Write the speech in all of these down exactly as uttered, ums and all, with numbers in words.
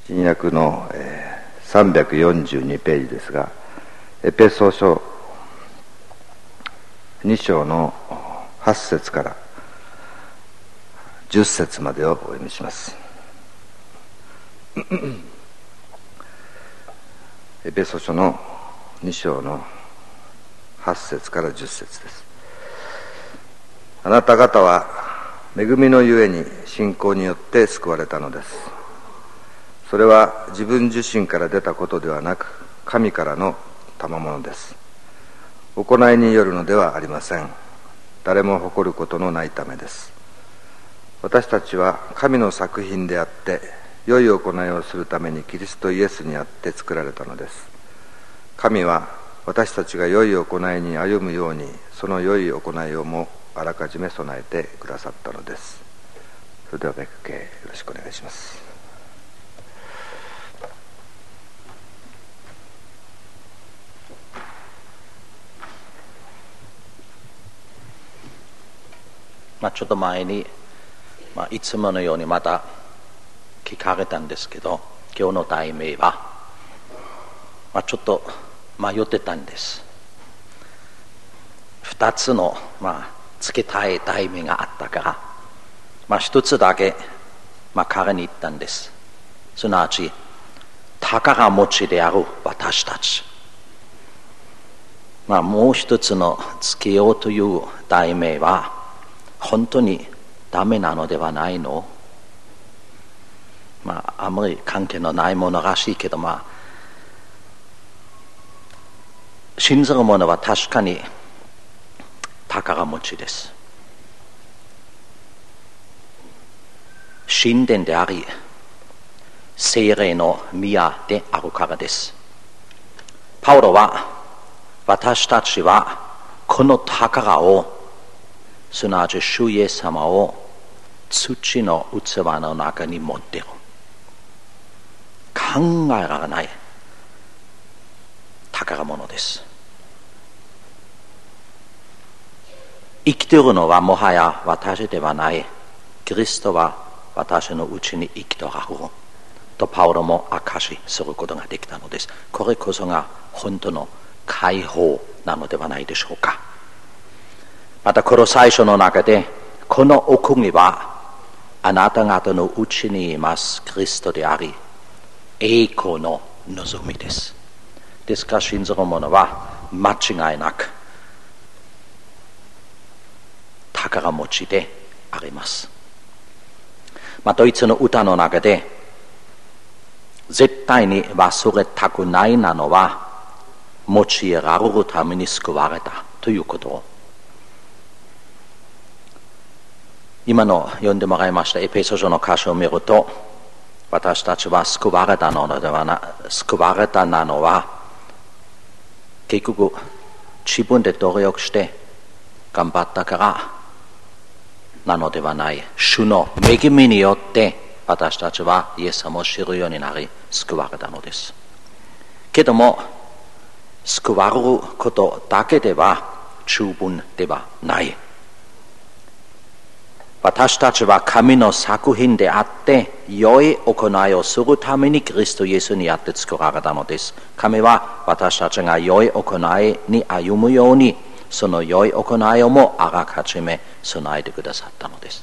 新約の、えー、さんびゃくよんじゅうにページですが、エペソ書に章のはち節からじゅっ節までをお読みします。エペソ書のに章のはち節からじゅっ節です。あなた方は恵みのゆえに信仰によって救われたのです。それは自分自身から出たことではなく、神からの賜物です。行いによるのではありません。誰も誇ることのないためです。私たちは神の作品であって、良い行いをするためにキリストイエスにあって作られたのです。神は私たちが良い行いに歩むように、その良い行いをもあらかじめ備えてくださったのです。それでは別景よろしくお願いします。 まあ、ちょっと前に、まあ、いつものようにまた聞かれたんですけど、今日の題名は、まあ、ちょっと迷ってたんです。二つの、まあ、付けたい題名があったから、まあ、一つだけ、まあ、彼に言ったんです。すなわち宝持ちである私たち。まあ、もう一つの付けようという題名は、本当にダメなのではないの？まあ、あまり関係のないものらしいけど、まあ、信ずる者は確かに宝持ちです。神殿であり、聖霊の宮であるからです。パウロは、私たちはこの宝を、すなわち主イエス様を土の器の中に持っている。考えられない宝物です。生きているのはもはや私ではない。キリストは私のうちに生きておられるとパウロも証しすることができたのです。これこそが本当の解放なのではないでしょうか。またこの最初の中で、この奥にはあなた方のうちにいますキリストであり、栄光の望みです。ですから信ずる者は間違いなく宝持ちであります。まあ、ドイツの歌の中で、絶対に忘れたくないなのは、用いられるために救われたということを、今の読んでもらいましたエペソ書の箇所を見ると、私たちは救われたのではな、救われたなのは、結局自分で努力して頑張ったからなのではない。主の恵みによって私たちはイエス様を知るようになり、救われたのです。けども、救われることだけでは十分ではない。私たちは神の作品であって、良い行いをするためにキリストイエスにあって作られたのです。神は私たちが良い行いに歩むように、その良い行いをもあらかじめ備えてくださったのです。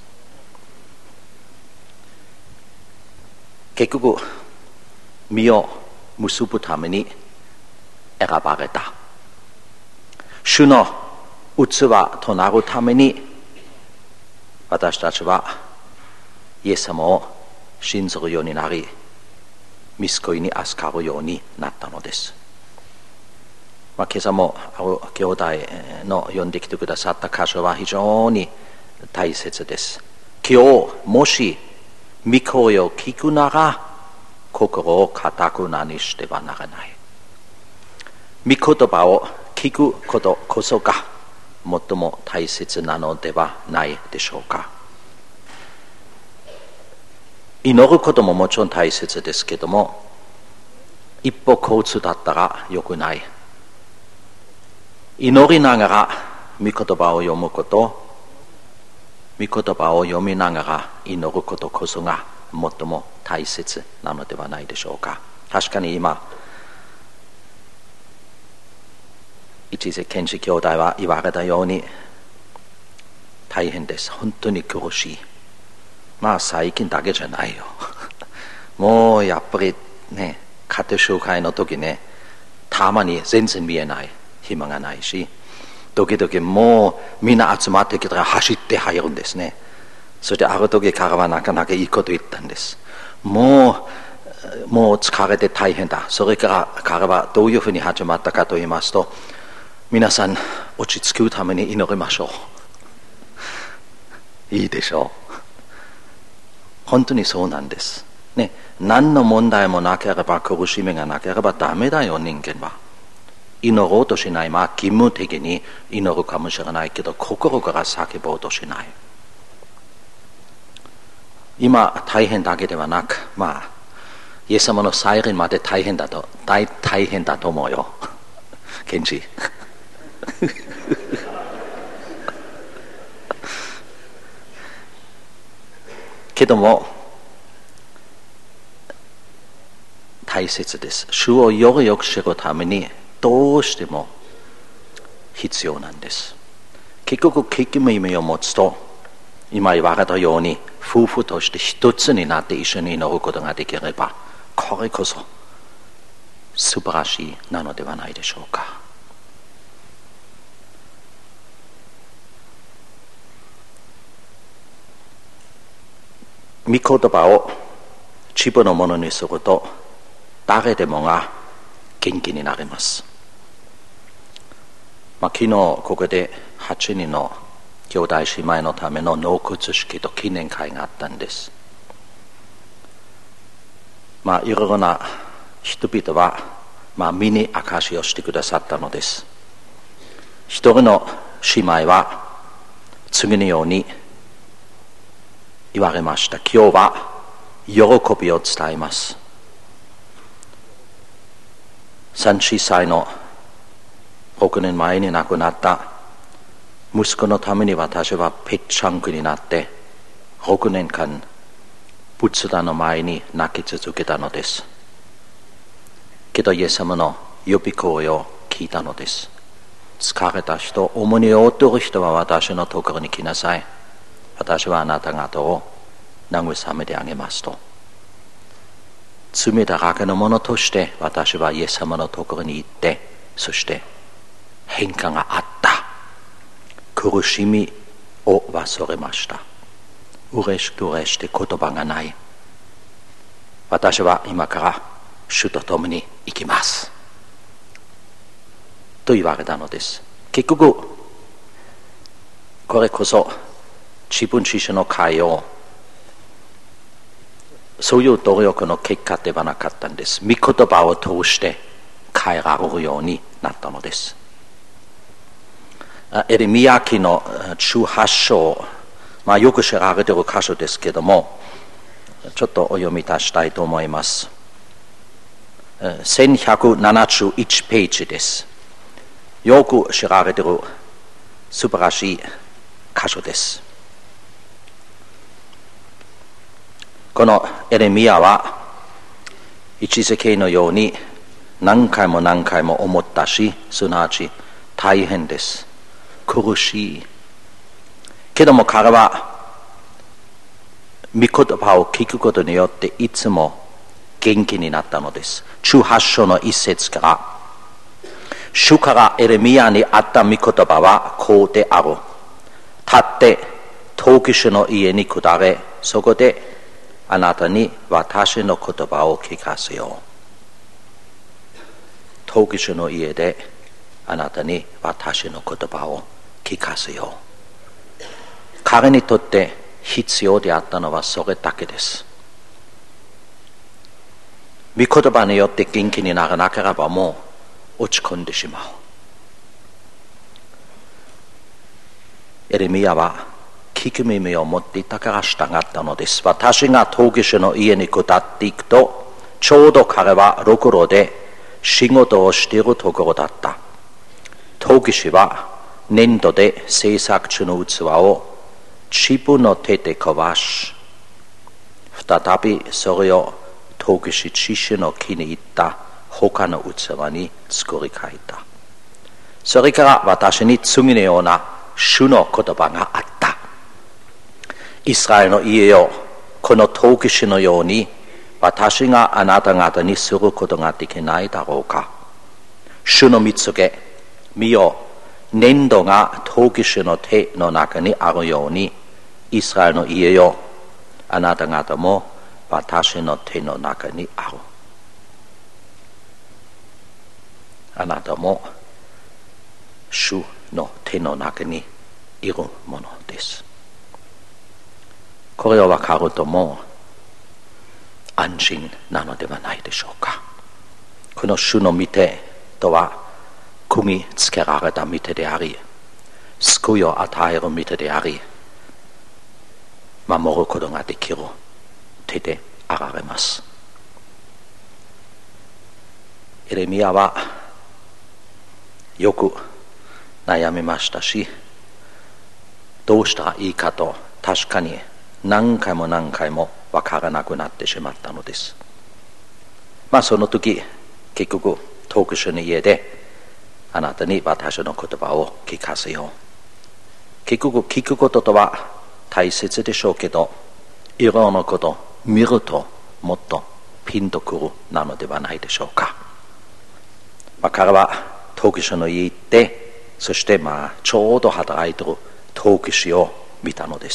結局、実を結ぶために選ばれた。主の器となるために、私たちはイエス様を信ずるようになり、御救いに預かるようになったのです。まあ、今朝もある兄弟の読んできてくださった箇所は非常に大切です。今日もし御声を聞くなら、心を固くなにしてはならない。御言葉を聞くことこそが最も大切なのではないでしょうか。祈ることももちろん大切ですけども、一歩交通だったら良くない。祈りながら御言葉を読むこと、御言葉を読みながら祈ることこそが最も大切なのではないでしょうか。確かに今一瀬健二兄弟は言われたように大変です。本当に苦しい。まあ最近だけじゃないよもうやっぱりね、家庭集会の時ね、たまに全然見えない暇がないし、時々もうみんな集まってきたら走って入るんですね。そしてある時からはなかなかいいこと言ったんです。もうもう疲れて大変だ。それから彼はどういうふうに始まったかと言いますと、皆さん落ち着くために祈りましょういいでしょう。本当にそうなんですね。何の問題もなければ、苦しみがなければダメだよ、人間は。祈ろうとしない。まあ義務的に祈るかもしれないけど、心から叫ぼうとしない。今大変だけではなく、まあイエス様の再臨まで大変だと大大変だと思うよケンジけども大切です。主をよくよく知るためにどうしても必要なんです。結局聞く耳を持つと、今言われたように夫婦として一つになって一緒に祈ることができれば、これこそ素晴らしいなのではないでしょうか。御言葉を自分のものにすると、誰でもが元気になります。まあ、昨日ここではちにんの兄弟姉妹のための納骨式と記念会があったんです。まあいろいろな人々は、まあ、身に証しをしてくださったのです。一人の姉妹は次のように言われました。今日は喜びを伝えます。さんじゅっさいのろくねんまえに亡くなった息子のために、私はぺっちゃんこになってろくねんかん仏壇の前に泣き続けたのです。けどイエス様の呼び声を聞いたのです。疲れた人、重荷を負っている人は私のところに来なさい。私はあなた方を慰めてあげますと。罪だらけの者として私はイエス様のところに行って、そして変化があった。苦しみを忘れました。嬉しく嬉して言葉がない。私は今から主と共に行きますと言われたのです。結局これこそ自分自身の会をそういう努力の結果ではなかったんです。御言葉を通して変えられるようになったのです。エレミヤ記のじゅうはち章、まあ、よく知られている箇所ですけれども、ちょっとお読み出したいと思います。せんひゃくななじゅういちページです。よく知られている素晴らしい箇所です。このエレミヤは一世紀のように何回も何回も思ったし、すなわち大変です。苦しい。けども彼は御言葉を聞くことによっていつも元気になったのです。じゅうはち章の一節から、主からエレミヤにあった御言葉はこうである。立って陶器師の家に下れ、そこであなたに私の言葉を聞かせよう。陶器師の家であなたに私の言葉を聞かせよう。彼にとって必要であったのはそれだけです。御言葉によって元気にならなければもう落ち込んでしまう。エレミヤは聞く耳を持っていたから従ったのです。私が陶器師の家に下っていくと、ちょうど彼はろくろで仕事をしているところだった。陶器師は粘土で制作中の器を自分の手で壊し、 再びそれを陶器師父の木に行った他の器に作り変えた。それから私に次のような主の言葉があった。イスラエルの家よ、この陶器師のように私があなた方にすることができないだろうか。主の見つけ、見よ、粘土が陶器師の手の中にあるように、イスラエルの家よ、あなた方も私の手の中にある。あなたも主の手の中にいるものです。これを分かるともう安心なのではないでしょうか。この主の御手とは組み付けられた御手であり、救いを与える御手であり、守ることができる手であられます。エレミヤはよく悩みましたし、どうしたらいいかと確かに何回も何回も分からなくなってしまったのです。まあその時結局陶器師の家であなたに私の言葉を聞かせよう。結局聞くこととは大切でしょうけど、いろんなことを見るともっとピンとくるなのではないでしょうか。まあ、彼は陶器師の家に行って、そしてまあちょうど働いている陶器師を見たのです。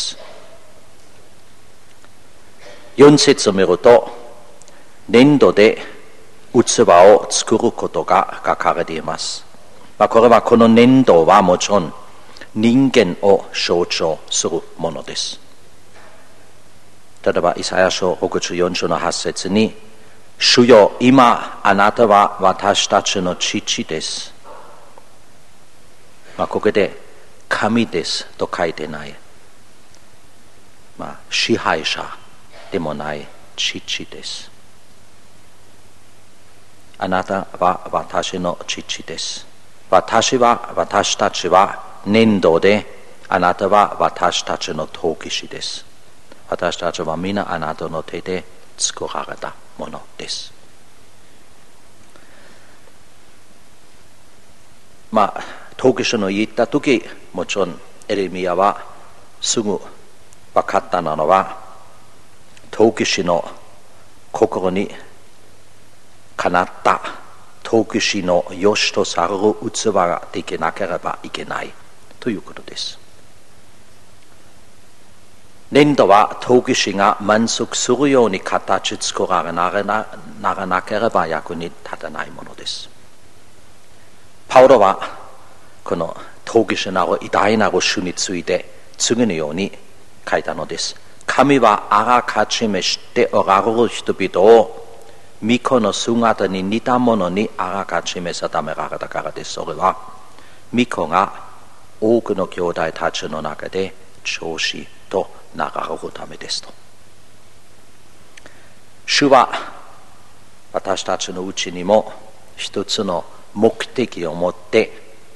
よん節を見ると、粘土で器を作ることが書かれています。まあ、これはこの粘土はもちろん人間を象徴するものです。例えばイサヤ書ろくじゅうよん章のはち節に、主よ、今あなたは私たちの父です。まあ、ここで神ですと書いてない。まあ、支配者でもない父です。あなたは私の父です。私は、私たちは粘土で、あなたは私たちの陶器師です。私たちは皆あなたの手で作られたものです。まあ、陶器師の言ったとき、もちろんエレミヤはすぐ分かったのは、陶器師の心にかなった陶器師の良しとされる器ができなければいけないということです。粘土は陶器師が満足するように形作られならなければ役に立たないものです。パウロはこの陶器師なる偉大なる主について次のように書いたのです。神はあらかじめ知っておられる人々を御子の姿に似たものにあらかじめ定められたからです。それは御子が多くの兄弟たちの中で長子となられるためですと。主は私たちのうちにも一つの目的を持って、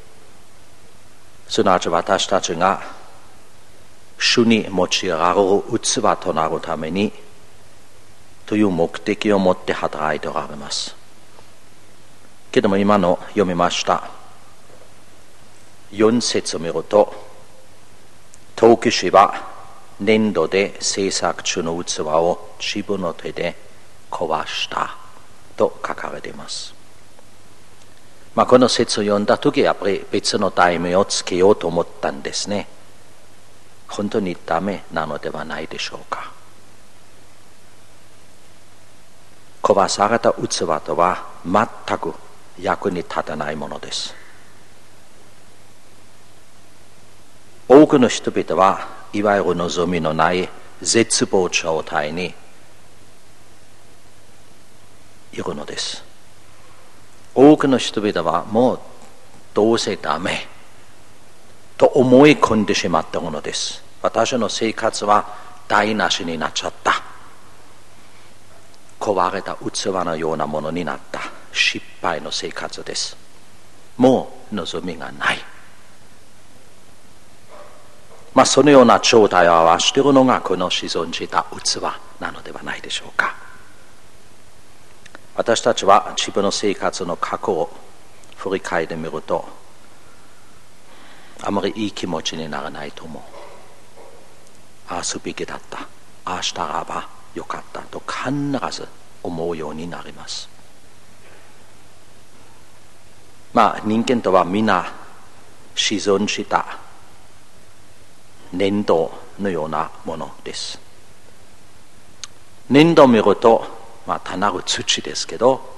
すなわち私たちが主に用いられる器となるためにという目的を持って働いておられます。けども今の読みましたよん節を見ると、陶器師は粘土で制作中の器を自分の手で壊したと書かれています。まあ、この説を読んだとき、やっぱり別の題名をつけようと思ったんですね。本当にダメなのではないでしょうか。壊された器とは全く役に立たないものです。多くの人々はいわゆる望みのない絶望状態にいるのです。多くの人々はもうどうせダメと思い込んでしまったものです。私の生活は台無しになっちゃった。壊れた器のようなものになった。失敗の生活です。もう望みがない。 まあ、そのような状態を表しているのがこの自存した器なのではないでしょうか。私たちは自分の生活の過去を振り返ってみると、あまりいい気持ちにならないと思う。ああすべきだった、ああしたらばよかったと必ず思うようになります。まあ人間とは皆自存した粘土のようなものです。粘土を見ると、まあ単なる土ですけど、